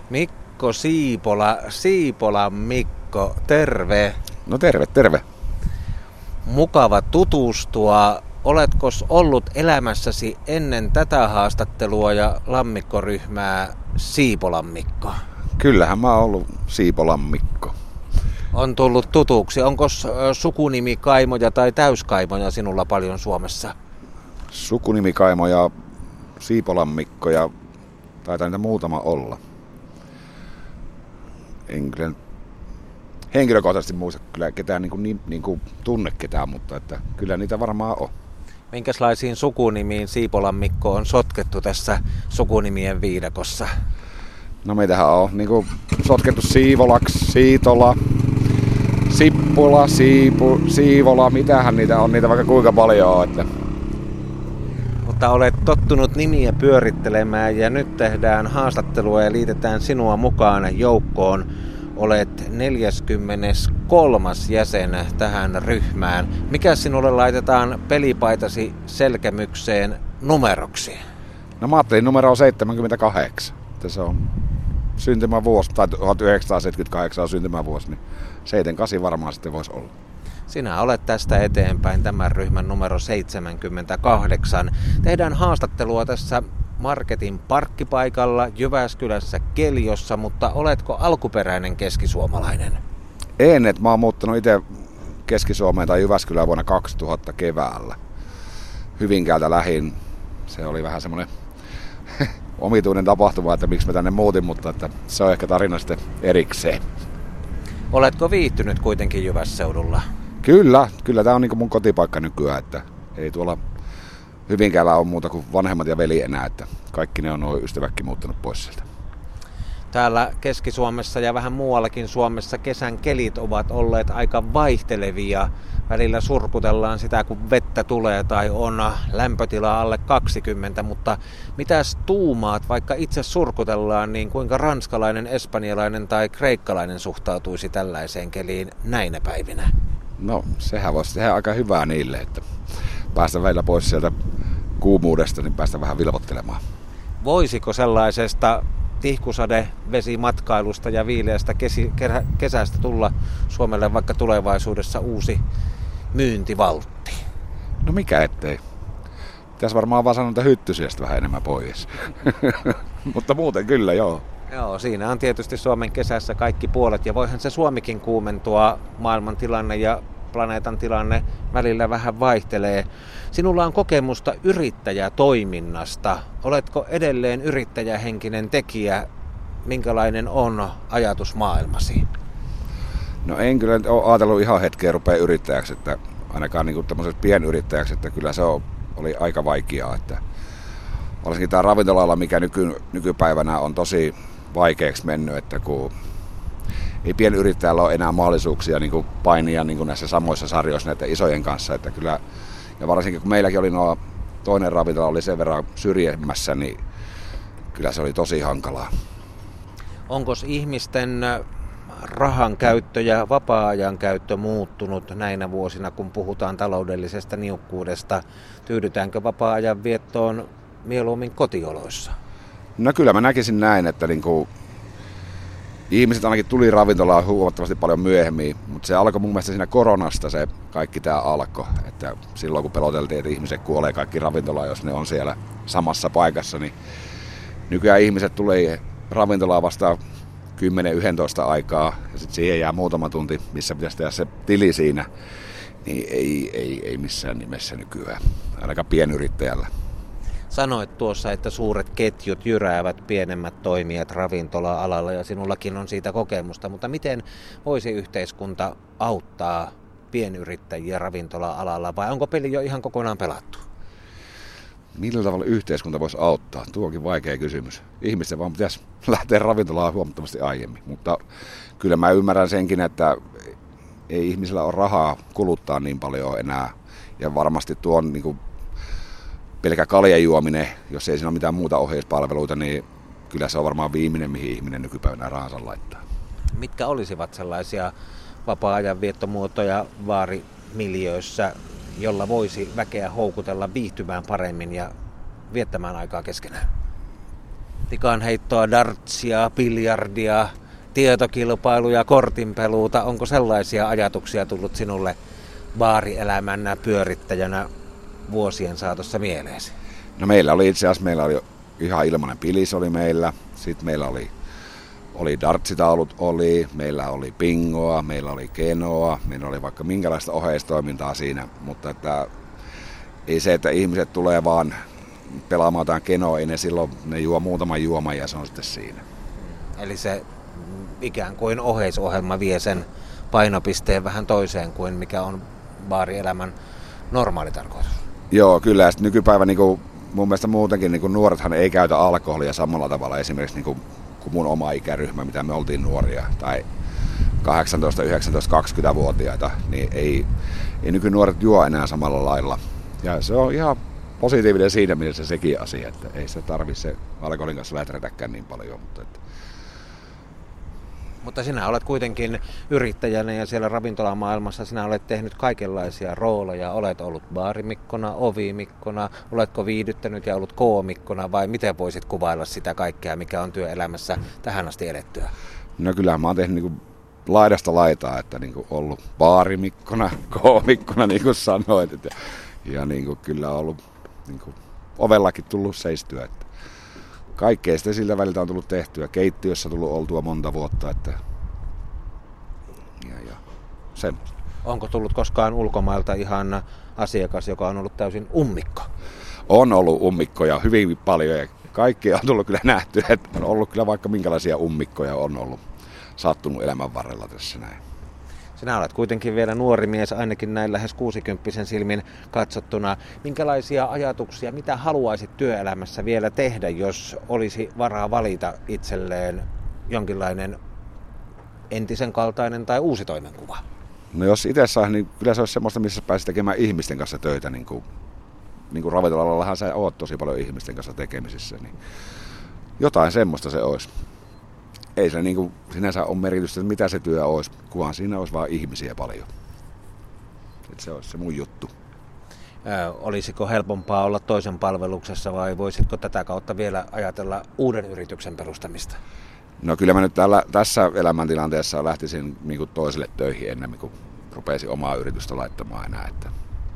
Mikko Siipola, Siipolan Mikko, terve. No terve. Mukava tutustua. Oletko ollut elämässäsi ennen tätä haastattelua ja lammikkoryhmää Siipolan Mikko? Kyllähän mä oon ollut Siipolan Mikko. On tullut tutuksi. Onko sukunimikaimoja tai täyskaimoja sinulla paljon Suomessa? Sukunimikaimoja, Siipolan Mikko ja taitaa niitä muutama olla. En kyllä henkilökohtaisesti muista kyllä ketään niin kuin tunne ketään, mutta että kyllä niitä varmaan on. Minkälaisiin sukunimiin Siipolan Mikko on sotkettu tässä sukunimien viidakossa? No meitähän on niin kuin sotkettu Siivolaksi, Siitola, Sippula, Siivola, mitähän niitä on, niitä vaikka kuinka paljon on. Että. Mutta olet tottunut nimiä pyörittelemään ja nyt tehdään haastattelua ja liitetään sinua mukaan joukkoon. Olet 43. jäsen tähän ryhmään. Mikä sinulle laitetaan pelipaitasi selkämykseen numeroksi? No mä ajattelin numero on 78. Että se on syntymävuosi, tai 1978 on syntymävuosi, niin 78 varmaan sitten voisi olla. Sinä olet tästä eteenpäin tämän ryhmän numero 78. Tehdään haastattelua tässä Marketin parkkipaikalla Jyväskylässä Keljossa, mutta oletko alkuperäinen keskisuomalainen? En, että mä oon muuttanut itse Keski-Suomeen tai Jyväskylään vuonna 2000 keväällä. Hyvinkäältä lähin. Se oli vähän semmoinen omituinen tapahtuma, että miksi mä tänne muutin, mutta että se on ehkä tarina sitten erikseen. Oletko viihtynyt kuitenkin Jyvässeudulla? Kyllä tää on niin kuin mun kotipaikka nykyään, että ei tuolla Hyvinkäällä ole muuta kuin vanhemmat ja veli enää, että kaikki ne on nuo ystävätkin muuttanut pois sieltä. Täällä Keski-Suomessa ja vähän muuallakin Suomessa kesän kelit ovat olleet aika vaihtelevia. Välillä surkutellaan sitä, kun vettä tulee tai on lämpötila alle 20, mutta mitäs tuumaat, vaikka itse surkutellaan, niin kuinka ranskalainen, espanjalainen tai kreikkalainen suhtautuisi tällaiseen keliin näinä päivinä? No, sehän voisi tehdä aika hyvää niille, että päästä välillä pois sieltä kuumuudesta, niin päästä vähän vilvoittelemaan. Voisiko sellaisesta tihkusadevesimatkailusta ja viileästä kesästä tulla Suomelle vaikka tulevaisuudessa uusi myyntivaltti? No mikä ettei. Pitäisi varmaan vaan sanoa hyttysiästä vähän enemmän pois. Mutta muuten kyllä, joo. Joo, siinä on tietysti Suomen kesässä kaikki puolet ja voihan se Suomikin kuumentua, maailman tilanne ja planeetan tilanne välillä vähän vaihtelee. Sinulla on kokemusta yrittäjätoiminnasta. Oletko edelleen yrittäjähenkinen tekijä? Minkälainen on ajatus maailmasi? No en kyllä ole ajatellut ihan hetkeä rupea yrittäjäksi, että ainakaan niin tämmöiseksi pienyrittäjäksi, että kyllä se oli aika vaikeaa. Että varsinkin tämä ravintola-ala, mikä nykypäivänä on tosi vaikeaksi mennyt, että kun ei pienyrittäjällä ole enää mahdollisuuksia niin kuin painia niin kuin näissä samoissa sarjoissa näiden isojen kanssa. Että kyllä, ja varsinkin kun meilläkin oli toinen ravintola oli sen verran syrjemmässä, niin kyllä se oli tosi hankalaa. Onko ihmisten rahan käyttö ja vapaa-ajan käyttö muuttunut näinä vuosina, kun puhutaan taloudellisesta niukkuudesta? Tyydytäänkö vapaa-ajan viettoon mieluummin kotioloissa? No kyllä mä näkisin näin, että niin kuin ihmiset ainakin tuli ravintolaan huomattavasti paljon myöhemmin, mutta se alkoi mun mielestä siinä koronasta se kaikki tämä alkoi. Että silloin kun peloteltiin, että ihmiset kuolee kaikki ravintolaan, jos ne on siellä samassa paikassa, niin nykyään ihmiset tulee ravintolaan vasta 10-11 aikaa ja sitten siihen jää muutama tunti, missä pitäisi tehdä se tili siinä. Niin ei missään nimessä nykyään, ainakaan pienyrittäjällä. Sanoit tuossa, että suuret ketjut jyräävät pienemmät toimijat ravintola-alalla ja sinullakin on siitä kokemusta, mutta miten voisi yhteiskunta auttaa pienyrittäjiä ravintola-alalla vai onko peli jo ihan kokonaan pelattu? Millä tavalla yhteiskunta voisi auttaa? Tuo onkin vaikea kysymys. Ihmisten vaan pitäisi lähteä ravintolaan huomattavasti aiemmin, mutta kyllä mä ymmärrän senkin, että ei ihmisillä ole rahaa kuluttaa niin paljon enää ja varmasti tuon niin kuin pelkä kaljan juominen, jos ei siinä ole mitään muuta ohjeispalveluita, niin kyllä se on varmaan viimeinen, mihin ihminen nykypäivänä rahansa laittaa. Mitkä olisivat sellaisia vapaa-ajan viettomuotoja baarimiljöissä, jolla voisi väkeä houkutella viihtymään paremmin ja viettämään aikaa keskenään? Tikanheittoa, dartsia, biljardia, tietokilpailuja, kortinpeluuta. Onko sellaisia ajatuksia tullut sinulle baarielämän pyörittäjänä vuosien saatossa mieleesi? No meillä oli itse asiassa, ihan ilmainen pilis oli meillä. Sitten meillä oli dartsitaulut, meillä oli bingoa, meillä oli kenoa, meillä oli vaikka minkälaista oheistoimintaa siinä, mutta että ei se, että ihmiset tulee vaan pelaamaan jotain kenoa, ne silloin ne juo muutaman juoman ja se on sitten siinä. Eli se ikään kuin oheisohjelma vie sen painopisteen vähän toiseen kuin mikä on baarielämän normaali tarkoitus. Joo, kyllä. Ja nykypäivä mun mielestä muutenkin nuorethan ei käytä alkoholia samalla tavalla esimerkiksi kuin mun oma ikäryhmä, mitä me oltiin nuoria, tai 18, 19, 20-vuotiaita, niin ei nykynuoret juo enää samalla lailla. Ja se on ihan positiivinen siinä mielessä sekin asia, että ei se tarvitse se alkoholin kanssa läträtäkään niin paljon. Mutta sinä olet kuitenkin yrittäjänä ja siellä ravintolamaailmassa sinä olet tehnyt kaikenlaisia rooleja. Olet ollut baarimikkona, ovimikkona, oletko viihdyttänyt ja ollut koomikkona vai miten voisit kuvailla sitä kaikkea, mikä on työelämässä tähän asti elettyä? No kyllähän mä oon tehnyt laidasta laitaa, että ollut baarimikkona, koomikkona niin kuin sanoit. Ja kyllä on ollut ovellakin tullut seistyä. Että kaikkea sitä siltä väliltä on tullut tehtyä. Keittiössä tullut oltua monta vuotta. Ja semmoista. Onko tullut koskaan ulkomailta ihan asiakas, joka on ollut täysin ummikko? On ollut ummikkoja hyvin paljon ja kaikkia on tullut kyllä nähty. Että on ollut kyllä vaikka minkälaisia ummikkoja on ollut sattunut elämän varrella tässä näin. Sinä olet kuitenkin vielä nuori mies, ainakin näin lähes 60 silmin katsottuna. Minkälaisia ajatuksia, mitä haluaisit työelämässä vielä tehdä, jos olisi varaa valita itselleen jonkinlainen entisen kaltainen tai uusi toimenkuva? No jos itse saisi, niin kyllä se olisi semmoista, missä pääsi tekemään ihmisten kanssa töitä. Niin kuin ravintolalallahan sä oot tosi paljon ihmisten kanssa tekemisissä. Niin jotain semmoista se olisi. Ei se sinänsä ole merkitystä, että mitä se työ olisi, kunhan siinä olisi vaan ihmisiä paljon. Että se olisi se mun juttu. Olisiko helpompaa olla toisen palveluksessa vai voisitko tätä kautta vielä ajatella uuden yrityksen perustamista? No kyllä mä nyt tässä elämäntilanteessa lähtisin toiselle töihin ennen kuin rupeaisin omaa yritystä laittamaan enää. Että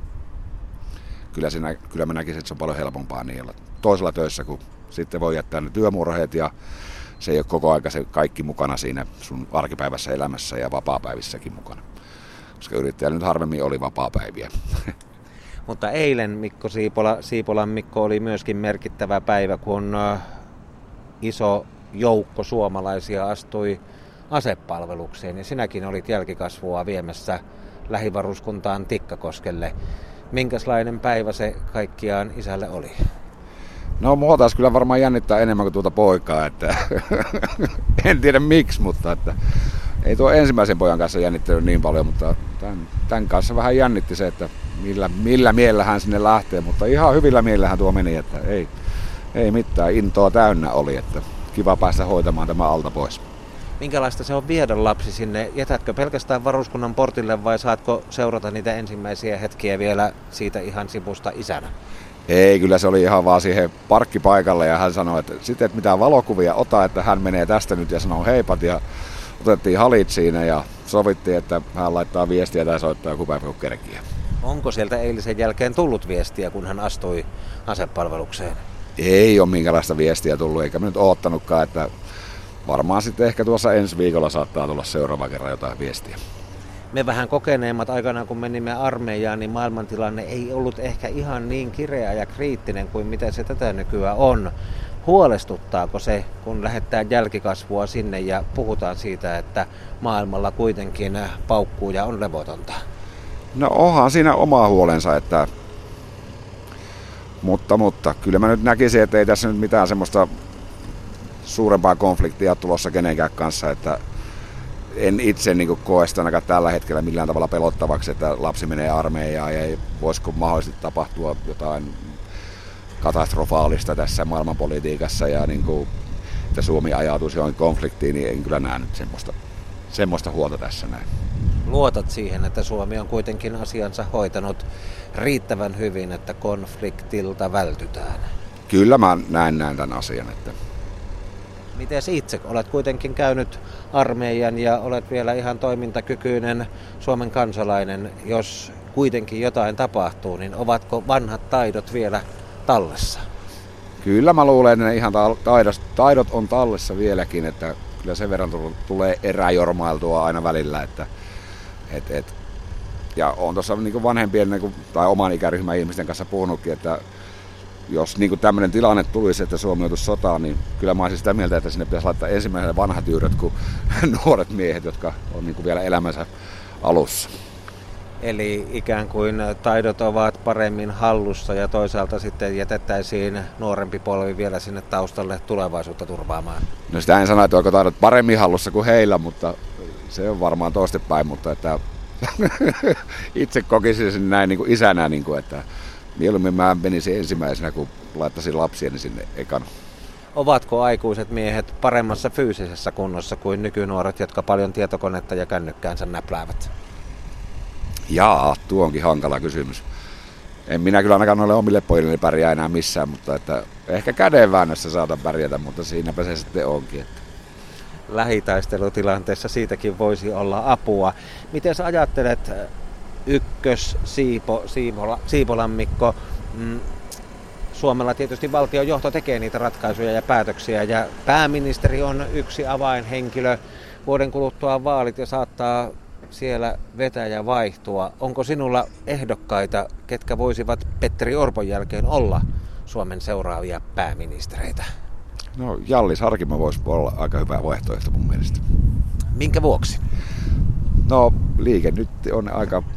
kyllä mä näkisin, että se on paljon helpompaa niin olla toisella töissä, kun sitten voi jättää ne työmurheet ja se ei ole koko aika se kaikki mukana siinä sun arkipäivässä elämässä ja vapaapäivissäkin mukana. Koska yrittäjällä nyt harvemmin oli vapaapäiviä. Mutta eilen Siipolan Mikko oli myöskin merkittävä päivä, kun iso joukko suomalaisia astui asepalvelukseen. Ja sinäkin olit jälkikasvua viemässä lähivaruskuntaan Tikkakoskelle. Minkälainen päivä se kaikkiaan isälle oli? No mua taas kyllä varmaan jännittää enemmän kuin tuota poikaa, että en tiedä miksi, mutta että ei tuo ensimmäisen pojan kanssa jännittänyt niin paljon, mutta tämän kanssa vähän jännitti se, että millä mielellä hän sinne lähtee, mutta ihan hyvillä mielellähän tuo meni, että ei mitään, intoa täynnä oli, että kiva päästä hoitamaan tämä alta pois. Minkälaista se on viedä lapsi sinne? Jätätkö pelkästään varuskunnan portille vai saatko seurata niitä ensimmäisiä hetkiä vielä siitä ihan sivusta isänä? Ei, kyllä se oli ihan vaan siihen parkkipaikalle ja hän sanoi, että sitten et mitään valokuvia ota, että hän menee tästä nyt ja sanoo heipat ja otettiin halit siinä ja sovittiin, että hän laittaa viestiä tai soittaa joku päivä kun kerkiä. Onko sieltä eilisen jälkeen tullut viestiä, kun hän astui asepalvelukseen? Ei ole minkälaista viestiä tullut, eikä me nyt oottanutkaan, että varmaan sitten ehkä tuossa ensi viikolla saattaa tulla seuraava kerran jotain viestiä. Me vähän kokeneemmat aikanaan, kun menimme armeijaan, niin maailmantilanne ei ollut ehkä ihan niin kireä ja kriittinen kuin mitä se tätä nykyään on. Huolestuttaako se, kun lähettää jälkikasvua sinne ja puhutaan siitä, että maailmalla kuitenkin paukkuu ja on levotonta? No onhan siinä oma huolensa, että mutta kyllä mä nyt näkisin, että ei tässä nyt mitään semmoista suurempaa konfliktia tulossa kenenkään kanssa, että en itse koe sitä ainakaan tällä hetkellä millään tavalla pelottavaksi, että lapsi menee armeijaan ja voisiko mahdollisesti tapahtua jotain katastrofaalista tässä maailmanpolitiikassa ja että Suomi ajautuisi johonkin konfliktiin, niin en kyllä näe nyt semmoista huolta tässä näin. Luotat siihen, että Suomi on kuitenkin asiansa hoitanut riittävän hyvin, että konfliktilta vältytään? Kyllä mä näen tämän asian, että Mites itse? Olet kuitenkin käynyt armeijan ja olet vielä ihan toimintakykyinen Suomen kansalainen. Jos kuitenkin jotain tapahtuu, niin ovatko vanhat taidot vielä tallessa? Kyllä mä luulen, että ne ihan taidot on tallessa vieläkin, että kyllä sen verran tulee eräjormailtua aina välillä. Ja on tuossa niin vanhempien tai oman ikäryhmän ihmisten kanssa puhunutkin, että jos niin tämmöinen tilanne tulisi, että Suomi joutuisi sotaan, niin kyllä mä olisin sitä mieltä, että sinne pitäisi laittaa ensimmäisenä vanhat yyrät kuin nuoret miehet, jotka on niin vielä elämänsä alussa. Eli ikään kuin taidot ovat paremmin hallussa ja toisaalta sitten jätettäisiin nuorempi polvi vielä sinne taustalle tulevaisuutta turvaamaan. No sitä en sano, että onko taidot paremmin hallussa kuin heillä, mutta se on varmaan toistepäin, mutta että itse kokisin sen näin niin kuin isänä, niin kuin, että mieluummin mä menisin ensimmäisenä, kun laittaisin lapsieni sinne ekana. Ovatko aikuiset miehet paremmassa fyysisessä kunnossa kuin nykynuoret, jotka paljon tietokonetta ja kännykkäänsä näpläävät? Jaa, tuo onkin hankala kysymys. En minä kyllä ainakaan noille omille pojille pärjää enää missään, mutta että ehkä kädenväännössä saatan pärjätä, mutta siinäpä se sitten onkin. Että lähitaistelutilanteessa siitäkin voisi olla apua. Miten sä ajattelet, Siipolan Mikko, Suomella tietysti valtionjohto tekee niitä ratkaisuja ja päätöksiä ja pääministeri on yksi avainhenkilö. Vuoden kuluttua vaalit ja saattaa siellä vetäjä vaihtua. Onko sinulla ehdokkaita, ketkä voisivat Petteri Orpon jälkeen olla Suomen seuraavia pääministereitä? No Hjallis Harkimo voisi olla aika hyvä vaihtoehto mun mielestä. Minkä vuoksi? No liike nyt on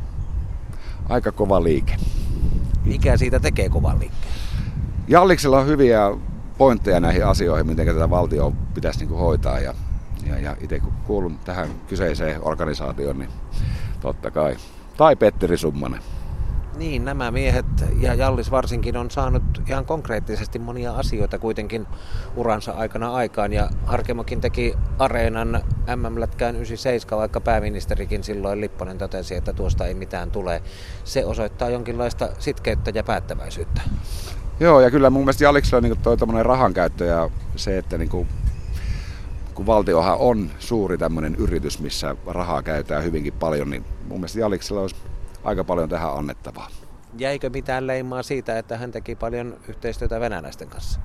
aika kova liike. Mikä siitä tekee kovan liikkeen? Jalliksella on hyviä pointteja näihin asioihin, miten tätä valtioa pitäisi hoitaa. Ja itse kun kuulun tähän kyseiseen organisaatioon, niin totta kai. Tai Petteri Summanen. Niin, nämä miehet ja Hjallis varsinkin on saanut ihan konkreettisesti monia asioita kuitenkin uransa aikana aikaan. Ja Harkimokin teki Areenan MM-lätkään 97, vaikka pääministerikin silloin Lipponen totesi, että tuosta ei mitään tule. Se osoittaa jonkinlaista sitkeyttä ja päättäväisyyttä. Joo, ja kyllä mun mielestä Jalliksella on toi tommoinen rahankäyttö ja se, että kun valtiohan on suuri tämmöinen yritys, missä rahaa käytetään hyvinkin paljon, niin mun mielestä Jalliksella olisi aika paljon tähän annettavaa. Jäikö mitään leimaa siitä, että hän teki paljon yhteistyötä venäläisten kanssa?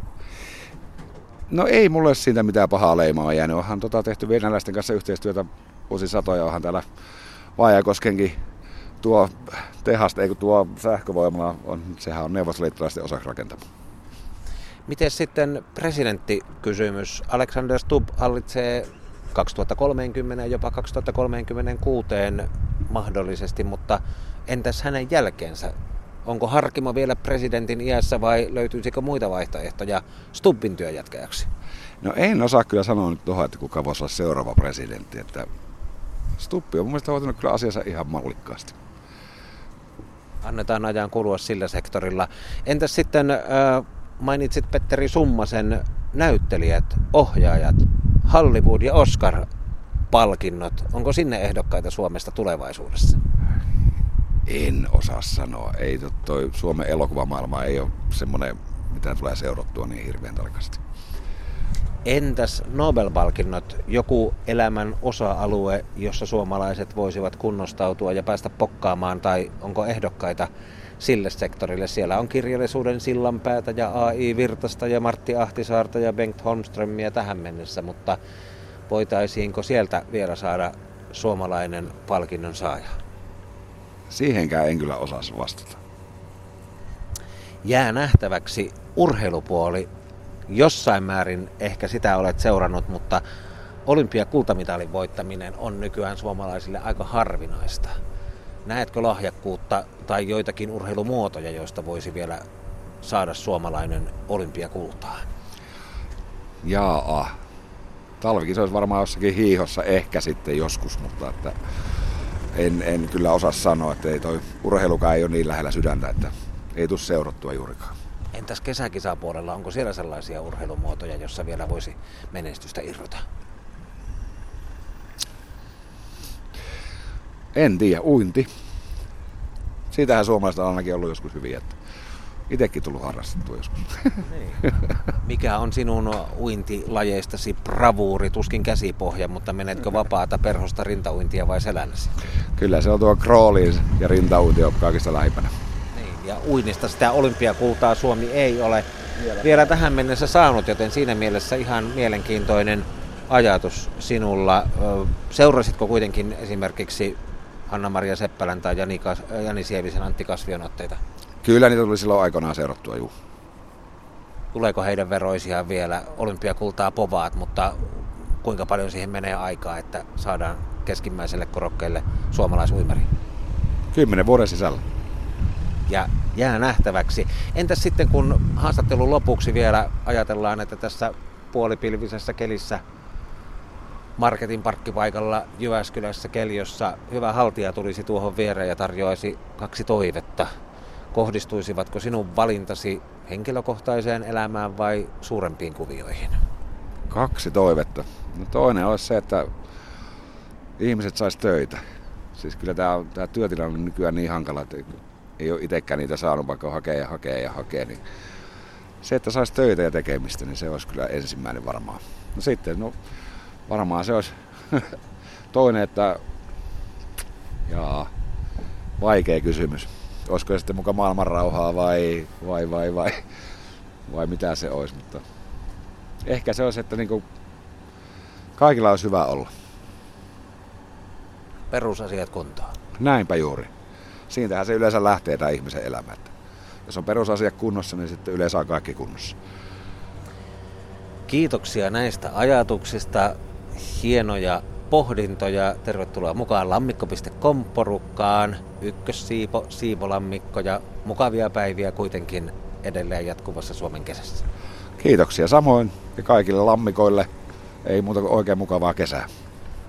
No ei mulle siitä mitään pahaa leimaa jäänyt. Onhan tehty venäläisten kanssa yhteistyötä vuosisatoja. Onhan täällä Vaajakoskenkin tuo tehasta, tuo sähkövoimala, sehän on neuvostoliittolaisten osaksi rakentama. Miten sitten presidenttikysymys? Alexander Stubb hallitsee 2030 ja jopa 2036 mahdollisesti, mutta entäs hänen jälkeensä? Onko Harkimo vielä presidentin iässä vai löytyisikö muita vaihtoehtoja Stubbin työjatkajaksi? No en osaa kyllä sanoa nyt tuohon, että kuka voisi olla seuraava presidentti. Että Stubb on mun mielestä hoitanut kyllä asiansa ihan mallikkaasti. Annetaan ajan kulua sillä sektorilla. Entäs sitten mainitsit Petteri Summasen näyttelijät, ohjaajat, Hollywood ja Oscar-palkinnot. Onko sinne ehdokkaita Suomesta tulevaisuudessa? En osaa sanoa. Ei toi Suomen elokuvamaailma ei ole semmoinen, mitä tulee seurattua niin hirveän tarkasti. Entäs Nobel-palkinnot, joku elämän osa-alue, jossa suomalaiset voisivat kunnostautua ja päästä pokkaamaan, tai onko ehdokkaita sille sektorille? Siellä on kirjallisuuden Sillanpäätä ja A.I. Virtasta ja Martti Ahtisaarta ja Bengt Holmströmiä tähän mennessä, mutta voitaisiinko sieltä vielä saada suomalainen palkinnon saaja? Siihenkään en kyllä osaa vastata. Jää nähtäväksi urheilupuoli. Jossain määrin ehkä sitä olet seurannut, mutta olympiakultamitalin voittaminen on nykyään suomalaisille aika harvinaista. Näetkö lahjakkuutta tai joitakin urheilumuotoja, joista voisi vielä saada suomalainen olympiakultaa? Jaa, talvikin se olisi varmaan jossakin hiihossa ehkä sitten joskus, mutta että en kyllä osaa sanoa, että ei toi urheilukaan ei ole niin lähellä sydäntä, että ei tule seurattua juurikaan. Entäs kesäkisapuolella, onko siellä sellaisia urheilumuotoja, jossa vielä voisi menestystä irrota? En tiedä, uinti. Siitähän suomalaiset on ainakin ollut joskus hyviä, että itsekin tullut harrastettua joskus. Niin. Mikä on sinun uintilajeistasi bravuuri, tuskin käsipohja, mutta menetkö vapaata perhosta rintauintia vai selälläsi? Kyllä se on tuo crawliin ja rintauinti on kaikista lähimpänä. Niin, ja uinnista sitä olympiakultaa Suomi ei ole vielä tähän mennessä saanut, joten siinä mielessä ihan mielenkiintoinen ajatus sinulla. Seurasitko kuitenkin esimerkiksi Hanna-Maria Seppälän tai Jani Sievisen, Antti Kasvion otteita? Kyllä niitä tuli silloin aikoinaan seurattua, juu. Tuleeko heidän veroisiaan vielä? Olympiakultaa povaat, mutta kuinka paljon siihen menee aikaa, että saadaan keskimmäiselle korokkeelle suomalaisuimari? 10 vuoden sisällä. Ja jää nähtäväksi. Entäs sitten, kun haastattelun lopuksi vielä ajatellaan, että tässä puolipilvisessä kelissä Marketin parkkipaikalla Jyväskylässä Keljossa hyvä haltija tulisi tuohon viereen ja tarjoaisi 2 toivetta. Kohdistuisivatko sinun valintasi henkilökohtaiseen elämään vai suurempiin kuvioihin? 2 toivetta. No toinen olisi se, että ihmiset sais töitä. Siis kyllä tämä työtilanne on nykyään niin hankala, että ei ole itsekään niitä saanut, vaikka hakee. Niin se, että sais töitä ja tekemistä, niin se olisi kyllä ensimmäinen varmaan. No sitten, varmaan se olisi toinen, että vaikea kysymys. Olisiko se sitten muka maailmanrauhaa vai mitä se olisi, mutta ehkä se olisi, että niinku kaikilla olisi hyvä olla. Perusasiat kuntoon. Näinpä juuri. Siitähän se yleensä lähtee tämä ihmisen elämä. Että jos on perusasiat kunnossa, niin sitten yleensä on kaikki kunnossa. Kiitoksia näistä ajatuksista. Hienoja pohdintoja. Tervetuloa mukaan lammikko.com-porukkaan. Ykkössiipo, Siipolammikko ja mukavia päiviä kuitenkin edelleen jatkuvassa Suomen kesässä. Kiitoksia samoin ja kaikille lammikoille. Ei muuta kuin oikein mukavaa kesää.